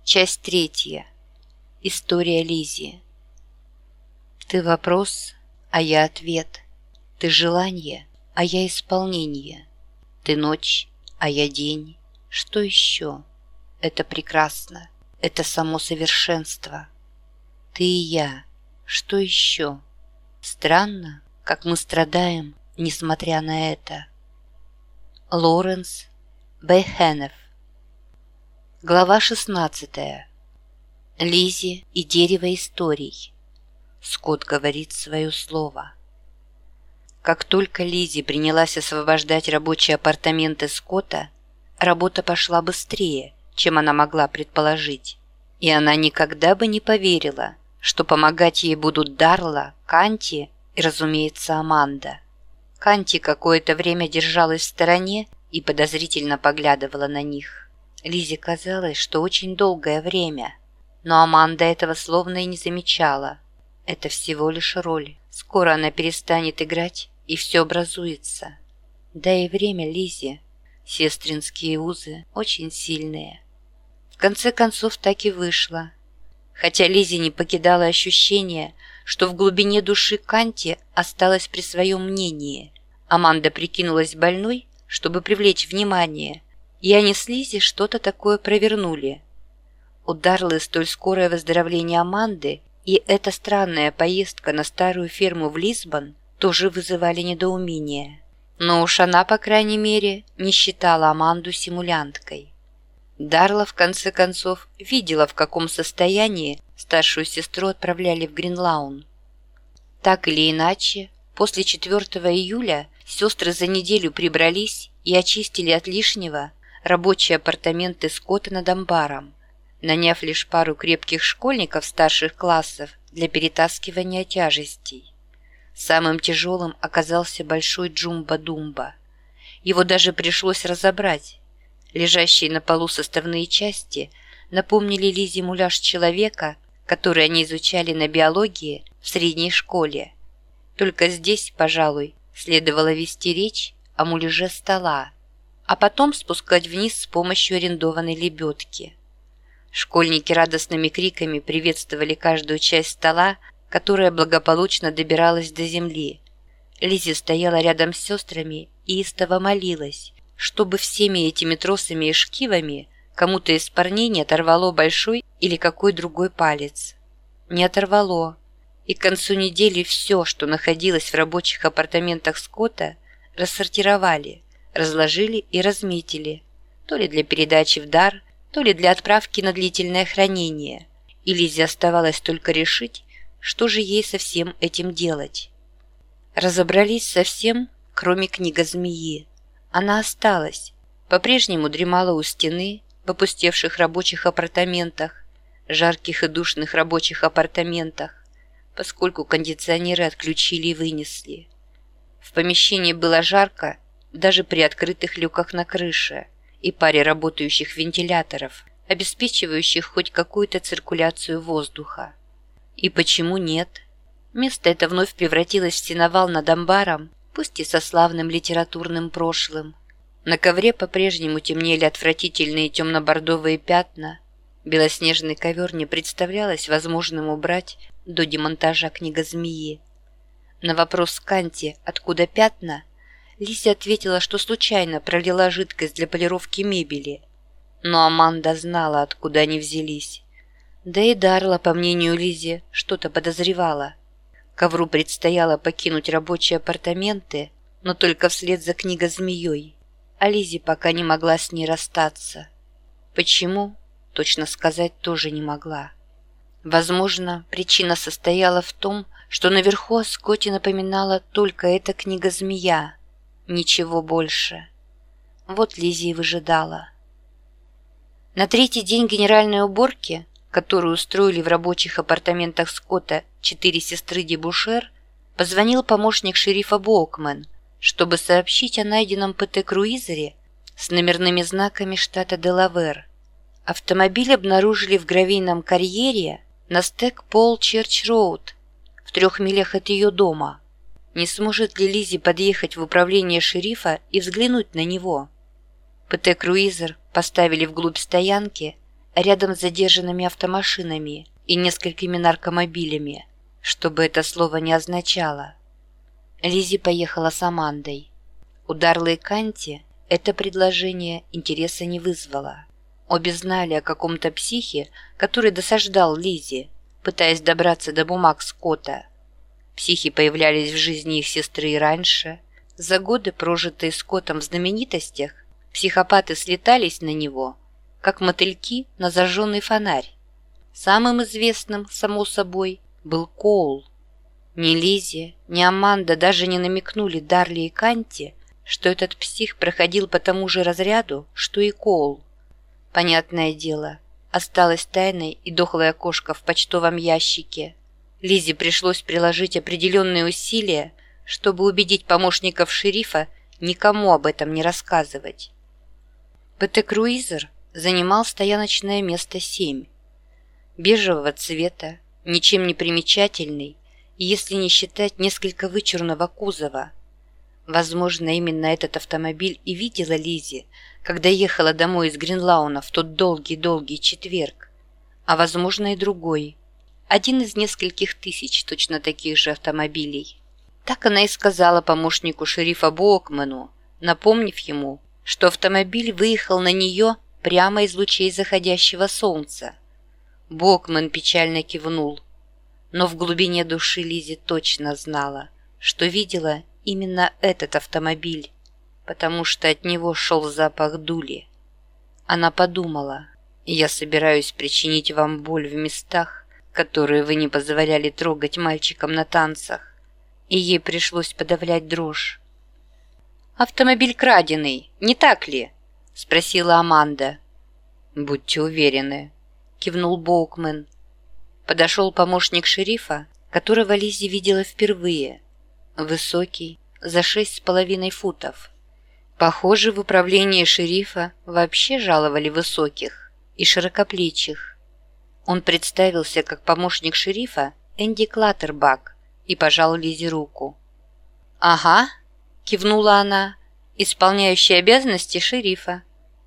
Часть 3. История Лиззи. Ты вопрос, а я ответ. Ты желание, а я исполнение. Ты ночь, а я день. Что еще? Это прекрасно. Это само совершенство. Ты и я. Что еще? Странно, как мы страдаем, несмотря на это. Лоренс Бехенеф. Глава 16. Лиззи и дерево историй. Скотт говорит свое слово. Как только Лиззи принялась освобождать рабочие апартаменты Скотта, работа пошла быстрее, чем она могла предположить. И она никогда бы не поверила, что помогать ей будут Дарла, Канти и, разумеется, Аманда. Канти какое-то время держалась в стороне и подозрительно поглядывала на них. Лиззи казалось, что очень долгое время, но Аманда этого словно и не замечала. Это всего лишь роль. Скоро она перестанет играть, и все образуется. Да и время Лиззи. Сестринские узы очень сильные. В конце концов так и вышло. Хотя Лиззи не покидало ощущение, что в глубине души Канти осталась при своем мнении. Аманда прикинулась больной, чтобы привлечь внимание, и они с Лиззи что-то такое провернули. У Дарлы столь скорое выздоровление Аманды и эта странная поездка на старую ферму в Лисбон тоже вызывали недоумение. Но уж она, по крайней мере, не считала Аманду симулянткой. Дарла, в конце концов, видела, в каком состоянии старшую сестру отправляли в Гринлаун. Так или иначе, после 4 июля сестры за неделю прибрались и очистили от лишнего рабочие апартаменты Скотта над амбаром, наняв лишь пару крепких школьников старших классов для перетаскивания тяжестей. Самым тяжелым оказался большой Джумба-Думба. Его даже пришлось разобрать. Лежащие на полу составные части напомнили Лиззи муляж человека, который они изучали на биологии в средней школе. Только здесь, пожалуй, следовало вести речь о муляже стола, а потом спускать вниз с помощью арендованной лебедки. Школьники радостными криками приветствовали каждую часть стола, которая благополучно добиралась до земли. Лиззи стояла рядом с сестрами и истово молилась, чтобы всеми этими тросами и шкивами кому-то из парней не оторвало большой или какой другой палец. Не оторвало, и к концу недели все, что находилось в рабочих апартаментах Скотта, рассортировали, разложили и разметили, то ли для передачи в дар, то ли для отправки на длительное хранение, и Лиззи оставалось только решить, что же ей со всем этим делать. Разобрались со всем, кроме книга-змеи. Она осталась, по-прежнему дремала у стены в опустевших рабочих апартаментах, жарких и душных рабочих апартаментах, поскольку кондиционеры отключили и вынесли. В помещении было жарко даже при открытых люках на крыше и паре работающих вентиляторов, обеспечивающих хоть какую-то циркуляцию воздуха. И почему нет? Место это вновь превратилось в сеновал над амбаром, пусть и со славным литературным прошлым. На ковре по-прежнему темнели отвратительные темно-бордовые пятна. Белоснежный ковер не представлялось возможным убрать до демонтажа книга-змеи. На вопрос Канти «Откуда пятна?» Лиззи ответила, что случайно пролила жидкость для полировки мебели. Но Аманда знала, откуда они взялись. Да и Дарла, по мнению Лиззи, что-то подозревала. Ковру предстояло покинуть рабочие апартаменты, но только вслед за книга-змеей, а Лиззи пока не могла с ней расстаться. Почему? Точно сказать тоже не могла. Возможно, причина состояла в том, что наверху о Скотте напоминала только эта книга-змея. Ничего больше. Вот Лиззи и выжидала. На 3-й день генеральной уборки, которую устроили в рабочих апартаментах Скотта 4 сестры Дебушер, позвонил помощник шерифа Боукмен, чтобы сообщить о найденном ПТ-круизере с номерными знаками штата Делавэр. Автомобиль обнаружили в гравийном карьере на Стэк-Пол-Черч-Роуд в 3 милях от ее дома. Не сможет ли Лиззи подъехать в управление шерифа и взглянуть на него? ПТ-круизер поставили вглубь стоянки рядом с задержанными автомашинами и несколькими наркомобилями, что бы это слово ни означало. Лиззи поехала с Амандой. У Дарлы и Канти это предложение интереса не вызвало. Обе знали о каком-то психе, который досаждал Лиззи, пытаясь добраться до бумаг Скотта. Психи появлялись в жизни их сестры и раньше. За годы, прожитые Скоттом в знаменитостях, психопаты слетались на него, как мотыльки на зажженный фонарь. Самым известным, само собой, был Коул. Ни Лиззи, ни Аманда даже не намекнули Дарли и Канти, что этот псих проходил по тому же разряду, что и Коул. Понятное дело, осталась тайной и дохлая кошка в почтовом ящике. Лиззи пришлось приложить определенные усилия, чтобы убедить помощников шерифа никому об этом не рассказывать. ПТ-круизер занимал стояночное место 7. Бежевого цвета, ничем не примечательный, если не считать несколько вычурного кузова. Возможно, именно этот автомобиль и видела Лиззи, когда ехала домой из Гринлауна в тот долгий-долгий четверг. А возможно и другой. Один из нескольких тысяч точно таких же автомобилей. Так она и сказала помощнику шерифа Боукмену, напомнив ему, что автомобиль выехал на нее прямо из лучей заходящего солнца. Боукмен печально кивнул. Но в глубине души Лиззи точно знала, что видела именно этот автомобиль, потому что от него шел запах дули. Она подумала: «Я собираюсь причинить вам боль в местах, которые вы не позволяли трогать мальчикам на танцах», и ей пришлось подавлять дрожь. «Автомобиль краденый, не так ли?» – спросила Аманда. «Будьте уверены», – кивнул Боукмен. Подошел помощник шерифа, которого Лиззи видела впервые. Высокий, за 6,5 футов. Похоже, в управлении шерифа вообще жаловали высоких и широкоплечих. Он представился как помощник шерифа Энди Клаттербак и пожал Лиззи руку. «Ага», – кивнула она, – «исполняющий обязанности шерифа».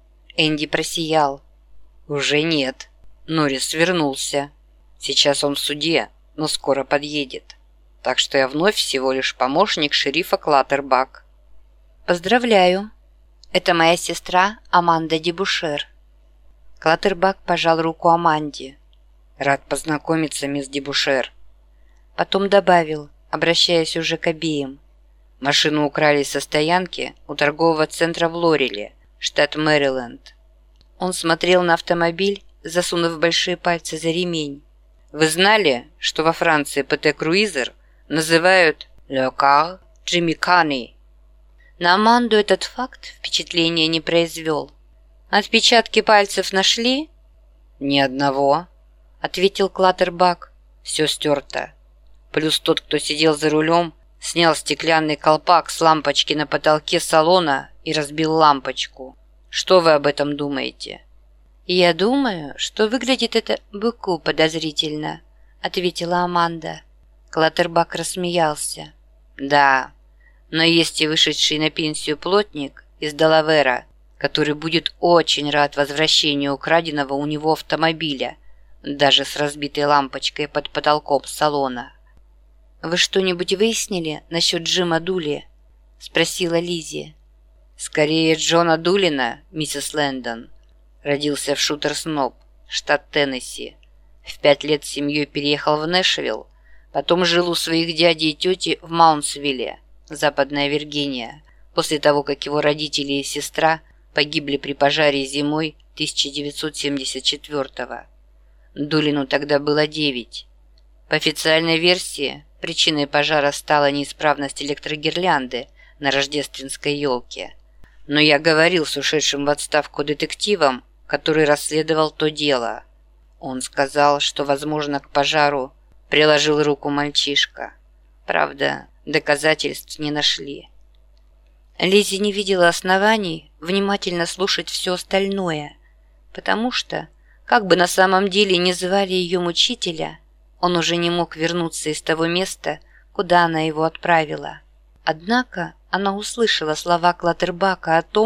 Энди просиял. «Уже нет. Норрис вернулся. Сейчас он в суде, но скоро подъедет. Так что я вновь всего лишь помощник шерифа Клаттербак». «Поздравляю. Это моя сестра Аманда Дебушер». Клаттербак пожал руку Аманде. «Рад познакомиться, мисс Дебушер». Потом добавил, обращаясь уже к обеим: «Машину украли со стоянки у торгового центра в Лореле, штат Мэриленд». Он смотрел на автомобиль, засунув большие пальцы за ремень. «Вы знали, что во Франции ПТ-круизер называют «Le Car Джимикани»?» На Аманду этот факт впечатления не произвел. «Отпечатки пальцев нашли?» «Ни одного», — ответил Клаттербак. «Все стерто. Плюс тот, кто сидел за рулем, снял стеклянный колпак с лампочки на потолке салона и разбил лампочку. Что вы об этом думаете?» «Я думаю, что выглядит это быку подозрительно», — ответила Аманда. Клаттербак рассмеялся. «Да, но есть и вышедший на пенсию плотник из Делавера, который будет очень рад возвращению украденного у него автомобиля, даже с разбитой лампочкой под потолком салона». «Вы что-нибудь выяснили насчет Джима Дули?» – спросила Лиззи. «Скорее Джона Дулина, миссис Лэндон. Родился в Шутерс-Ноб, штат Теннесси. В 5 лет с семьей переехал в Нэшвилл, потом жил у своих дяди и тети в Маунтсвилле, Западная Виргиния, после того, как его родители и сестра погибли при пожаре зимой 1974-го. Дулину тогда было 9. По официальной версии, причиной пожара стала неисправность электрогирлянды на рождественской елке. Но я говорил с ушедшим в отставку детективом, который расследовал то дело. Он сказал, что, возможно, к пожару приложил руку мальчишка. Правда, доказательств не нашли. Лиззи не видела оснований внимательно слушать все остальное, потому что, как бы на самом деле ни звали ее мучителя, он уже не мог вернуться из того места, куда она его отправила. Однако она услышала слова Клаттербака о том,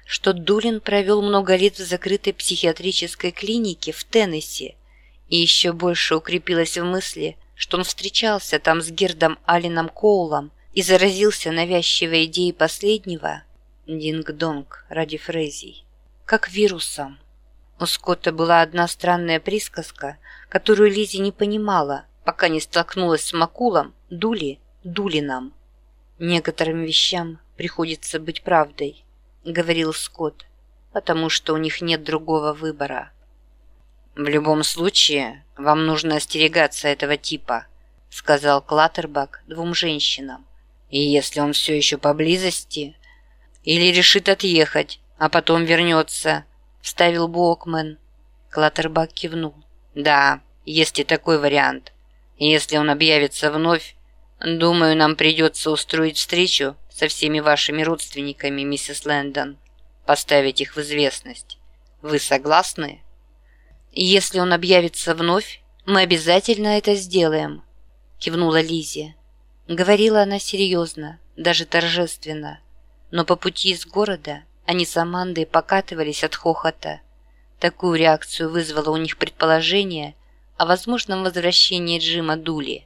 что Дулин провел много лет в закрытой психиатрической клинике в Теннесси, и еще больше укрепилась в мысли, что он встречался там с Гердом Алленом Коулом и заразился навязчивой идеей последнего «динг-донг» ради фрезий, как вирусом. У Скотта была одна странная присказка, которую Лиззи не понимала, пока не столкнулась с Макулом, Дулином. «Некоторым вещам приходится быть правдой», — говорил Скотт, «потому что у них нет другого выбора». «В любом случае, вам нужно остерегаться этого типа», — сказал Клаттербак двум женщинам. «И если он все еще поблизости, или решит отъехать, а потом вернется», — вставил Бокмен. Клаттербак кивнул. «Да, есть и такой вариант. Если он объявится вновь, думаю, нам придется устроить встречу со всеми вашими родственниками, миссис Лэндон, поставить их в известность. Вы согласны?» «Если он объявится вновь, мы обязательно это сделаем», — кивнула Лиззи. Говорила она серьезно, даже торжественно, но по пути из города они с Амандой покатывались от хохота. Такую реакцию вызвало у них предположение о возможном возвращении Джима Дули.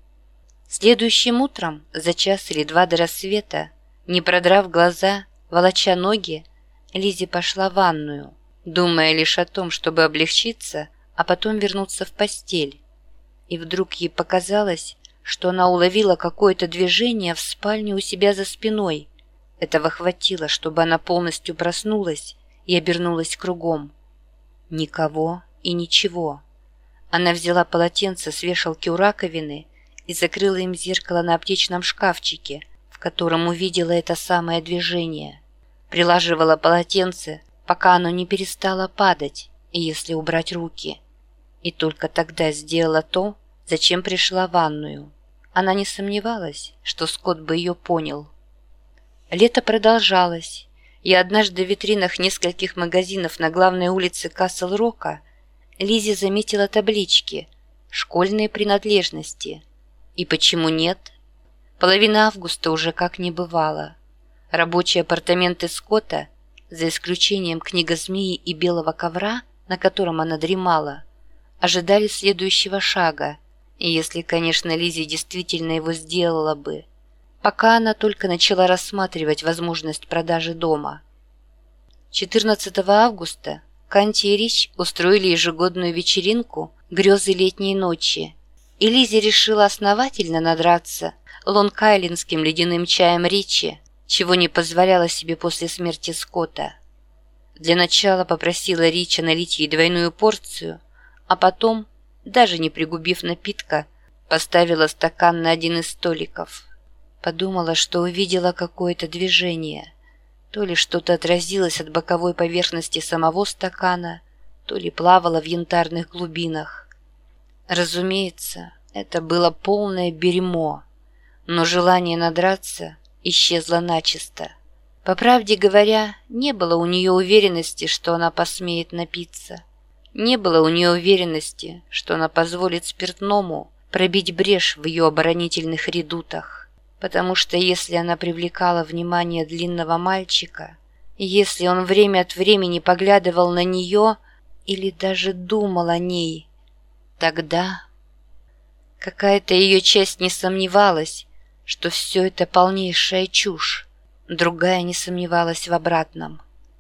Следующим утром, за час или два до рассвета, не продрав глаза, волоча ноги, Лиззи пошла в ванную, думая лишь о том, чтобы облегчиться, а потом вернуться в постель. И вдруг ей показалось, что она уловила какое-то движение в спальне у себя за спиной. Этого хватило, чтобы она полностью проснулась и обернулась кругом. Никого и ничего. Она взяла полотенце с вешалки у раковины и закрыла им зеркало на аптечном шкафчике, в котором увидела это самое движение. Прилаживала полотенце, пока оно не перестало падать, и если убрать руки. И только тогда сделала то, зачем пришла в ванную. Она не сомневалась, что Скотт бы ее понял. Лето продолжалось, и однажды в витринах нескольких магазинов на главной улице Касл-Рока Лиззи заметила таблички «Школьные принадлежности». И почему нет? Половина августа уже как не бывало. Рабочие апартаменты Скотта, за исключением книгозмеи и белого ковра, на котором она дремала, ожидали следующего шага, и если, конечно, Лиззи действительно его сделала бы, пока она только начала рассматривать возможность продажи дома. 14 августа Канти и Рич устроили ежегодную вечеринку «Грезы летней ночи», и Лиззи решила основательно надраться лонг-айлендским ледяным чаем Ричи, чего не позволяла себе после смерти Скотта. Для начала попросила Рича налить ей двойную порцию, а потом, даже не пригубив напитка, поставила стакан на один из столиков. Подумала, что увидела какое-то движение. То ли что-то отразилось от боковой поверхности самого стакана, то ли плавало в янтарных глубинах. Разумеется, это было полное бельмо, но желание надраться исчезло начисто. По правде говоря, не было у нее уверенности, что она посмеет напиться. Не было у нее уверенности, что она позволит спиртному пробить брешь в ее оборонительных редутах. Потому что если она привлекала внимание длинного мальчика, если он время от времени поглядывал на нее или даже думал о ней, тогда какая-то ее часть не сомневалась, что все это полнейшая чушь, другая не сомневалась в обратном.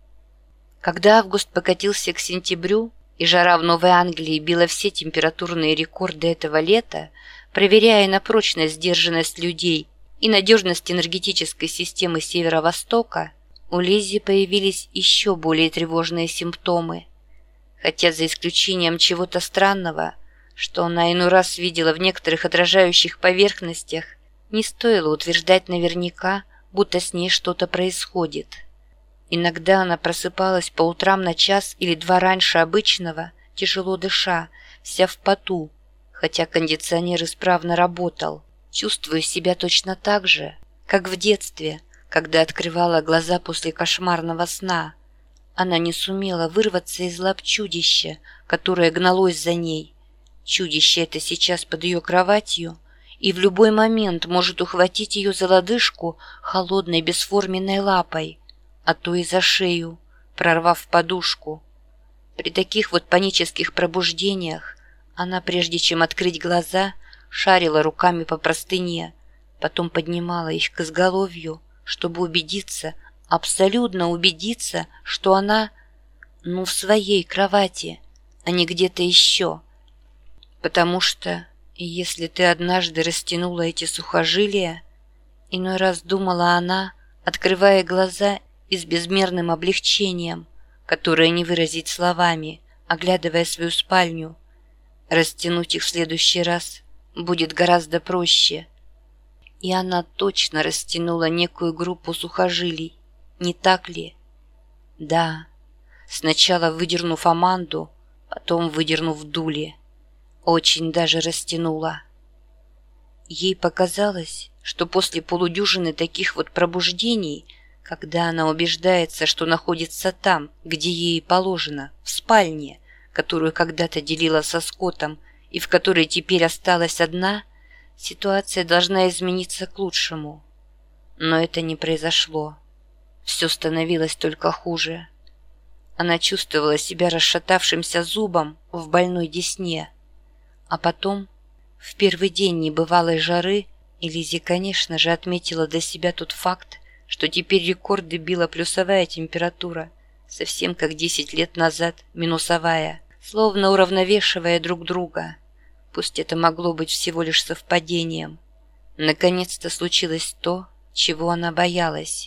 Когда август покатился к сентябрю, и жара в Новой Англии била все температурные рекорды этого лета, проверяя на прочность сдержанность людей и надежность энергетической системы Северо-Востока, у Лиззи появились еще более тревожные симптомы. Хотя за исключением чего-то странного, что она иной раз видела в некоторых отражающих поверхностях, не стоило утверждать наверняка, будто с ней что-то происходит. Иногда она просыпалась по утрам на час или два раньше обычного, тяжело дыша, вся в поту, хотя кондиционер исправно работал, чувствуя себя точно так же, как в детстве, когда открывала глаза после кошмарного сна. Она не сумела вырваться из лап чудища, которое гналось за ней. Чудище это сейчас под ее кроватью и в любой момент может ухватить ее за лодыжку холодной бесформенной лапой, а то и за шею, прорвав подушку. При таких вот панических пробуждениях она, прежде чем открыть глаза, шарила руками по простыне, потом поднимала их к изголовью, чтобы убедиться, абсолютно убедиться, что она, в своей кровати, а не где-то еще. Потому что, если ты однажды растянула эти сухожилия, иной раз думала она, открывая глаза и с безмерным облегчением, которое не выразить словами, оглядывая свою спальню, растянуть их в следующий раз будет гораздо проще. И она точно растянула некую группу сухожилий, не так ли? Да, сначала выдернув аманду, потом выдернув дули. Очень даже растянула. Ей показалось, что после полудюжины таких вот пробуждений, когда она убеждается, что находится там, где ей положено, в спальне, которую когда-то делила со Скоттом и в которой теперь осталась одна, ситуация должна измениться к лучшему. Но это не произошло. Все становилось только хуже. Она чувствовала себя расшатавшимся зубом в больной десне. А потом, в первый день небывалой жары, Лиззи, конечно же, отметила для себя тот факт, что теперь рекорды била плюсовая температура, совсем как 10 лет назад минусовая, словно уравновешивая друг друга. Пусть это могло быть всего лишь совпадением. Наконец-то случилось то, чего она боялась.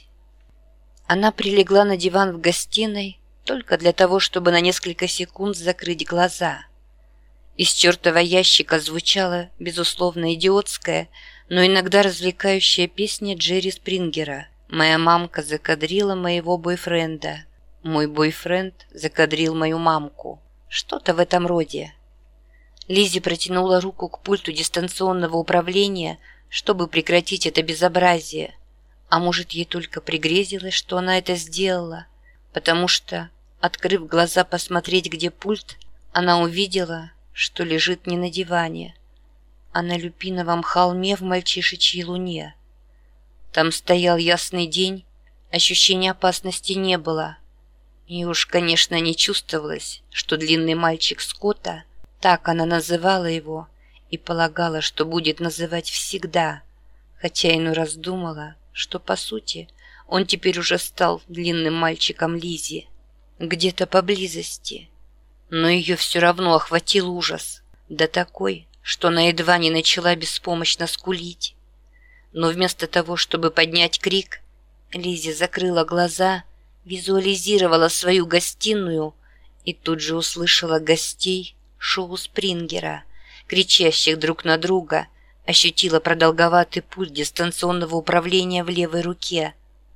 Она прилегла на диван в гостиной только для того, чтобы на несколько секунд закрыть глаза. Из чертова ящика звучала, безусловно, идиотская, но иногда развлекающая песня Джерри Спрингера «Моя мамка закадрила моего бойфренда. Мой бойфренд закадрил мою мамку». Что-то в этом роде. Лиззи протянула руку к пульту дистанционного управления, чтобы прекратить это безобразие. А может, ей только пригрезилось, что она это сделала, потому что, открыв глаза посмотреть, где пульт, она увидела, что лежит не на диване, а на люпиновом холме в мальчишечьей луне. Там стоял ясный день, ощущения опасности не было. И уж, конечно, не чувствовалось, что длинный мальчик Скотта, так она называла его, и полагала, что будет называть всегда, хотя иной раз думала, что, по сути, он теперь уже стал длинным мальчиком Лиззи, где-то поблизости. Но ее все равно охватил ужас, да такой, что она едва не начала беспомощно скулить. Но вместо того, чтобы поднять крик, Лиззи закрыла глаза, визуализировала свою гостиную и тут же услышала гостей шоу Спрингера, кричащих друг на друга, ощутила продолговатый пульт дистанционного управления в левой руке.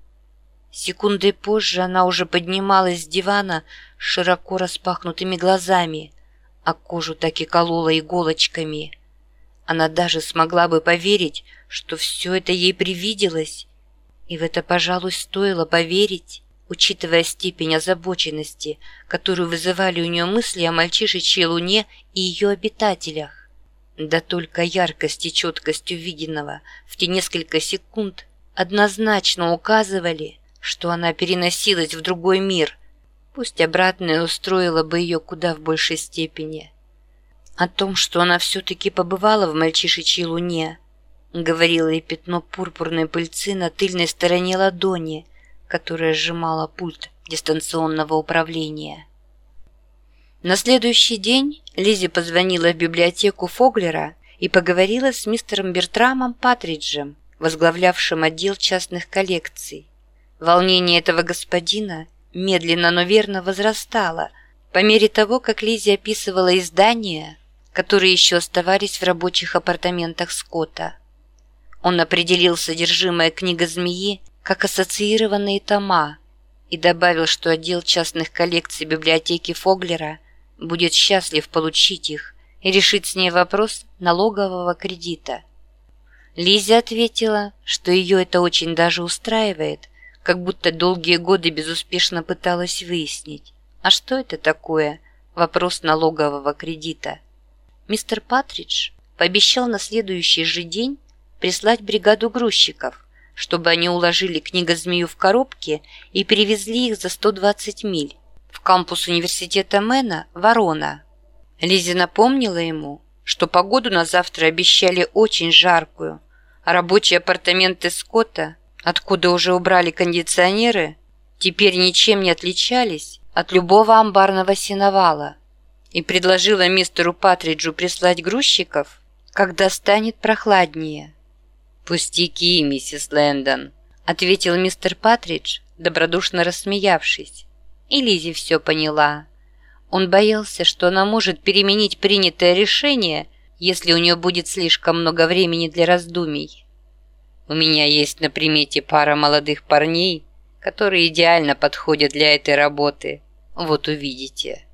Секундой позже она уже поднималась с дивана с широко распахнутыми глазами, а кожу так и колола иголочками. Она даже смогла бы поверить, что все это ей привиделось, и в это, пожалуй, стоило поверить, учитывая степень озабоченности, которую вызывали у нее мысли о мальчишечьей луне и ее обитателях. Да только яркость и четкость увиденного в те несколько секунд однозначно указывали, что она переносилась в другой мир, пусть обратное устроило бы ее куда в большей степени. О том, что она все-таки побывала в мальчишечьей луне, говорило и пятно пурпурной пыльцы на тыльной стороне ладони, которая сжимала пульт дистанционного управления. На следующий день Лиззи позвонила в библиотеку Фоглера и поговорила с мистером Бертрамом Патриджем, возглавлявшим отдел частных коллекций. Волнение этого господина медленно, но верно возрастало по мере того, как Лиззи описывала издания, которые еще оставались в рабочих апартаментах Скотта. Он определил содержимое «Книга змеи» как ассоциированные тома и добавил, что отдел частных коллекций библиотеки Фоглера будет счастлив получить их и решить с ней вопрос налогового кредита. Лиззи ответила, что ее это очень даже устраивает, как будто долгие годы безуспешно пыталась выяснить, а что это такое вопрос налогового кредита. Мистер Патридж пообещал на следующий же день прислать бригаду грузчиков, чтобы они уложили книгозмею в коробке и перевезли их за 120 миль в кампус университета Мэна Ворона. Лиззи напомнила ему, что погоду на завтра обещали очень жаркую, а рабочие апартаменты Скотта, откуда уже убрали кондиционеры, теперь ничем не отличались от любого амбарного сеновала, и предложила мистеру Патриджу прислать грузчиков, когда станет прохладнее. «Пустяки, миссис Лэндон», — ответил мистер Патридж, добродушно рассмеявшись. И Лиззи все поняла. Он боялся, что она может переменить принятое решение, если у нее будет слишком много времени для раздумий. «У меня есть на примете пара молодых парней, которые идеально подходят для этой работы. Вот увидите».